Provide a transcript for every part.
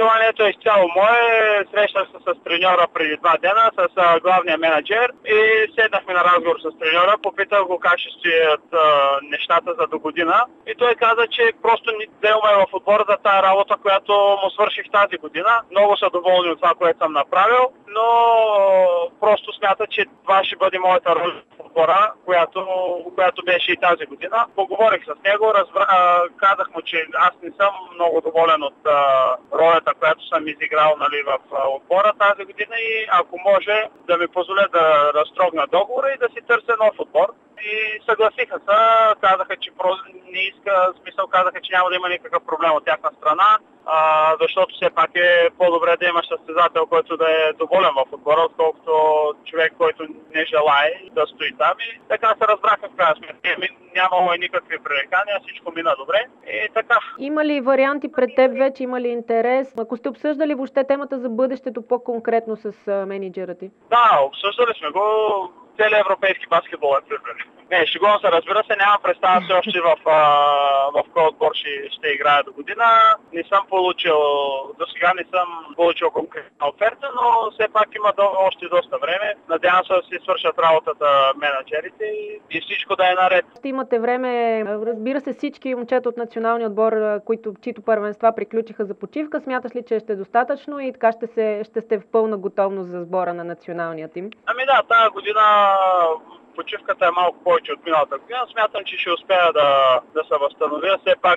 желанието е изцяло мое. Срещах се с треньора преди 2 дена, с главния менеджер и седнахме на разговор с треньора. Попитах го как ще стоят нещата за до година. И той каза, че просто ни вземаме в отбора за тази работа, която му свърших тази година. Много са доволни от това, което съм направил, но просто смята, че това ще бъде моята роля в отбора, която беше и тази година. Поговорих с него, казах му, че аз не съм много доволен от ролята, която съм изиграл, нали, в отбора тази година и ако може да ми позволя да разтрогна договора и да си търся нов отбор. И съгласиха се, казаха, че не иска, смисъл казаха, че няма да има никакъв проблем от тяхна страна, защото все пак е по-добре да имаш състезател, който да е доволен в отбора, отколкото човек, който не желае да стои там. И така се разбраха в крайна сметка. Нямало и никакви пререкания, всичко мина добре и така. Има ли варианти пред теб вече, има ли интерес? Ако сте обсъждали въобще темата за бъдещето по-конкретно с менеджера ти? Да, обсъждали сме го. Целият европейски баскетбол е прибрали. Не, шегувам се, разбира се, нямам представа все още в кой отбор ще играя до година. Не съм получил, до сега не съм получил конкретна оферта, но все пак има още доста време. Надявам се да си свършат работата менеджерите и всичко да е наред. Имате време, разбира се, всички момчета от националния отбор, чието първенства приключиха за почивка. Смяташ ли, че ще е достатъчно и така ще сте в пълна готовност за сбора на националния тим? Ами да, тази година почивката е малко повече от миналата година. Смятам, че ще успея да се възстановя. Все пак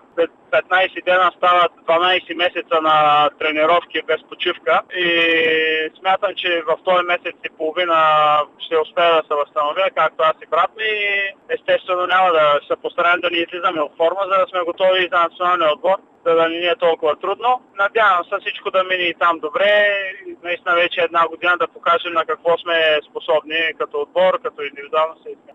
15 дена стават 12 месеца на тренировки без почивка и смятам, че в този месец и половина ще успея да се възстановя, както аз и брат ми. Естествено няма да се постараем да ни излизаме от форма, за да сме готови за националния отбор, за да ни е толкова трудно. Надявам се всичко да мине и там добре. Наистина вече една година да покажем на какво сме способни като отбор, като индивидуална секция.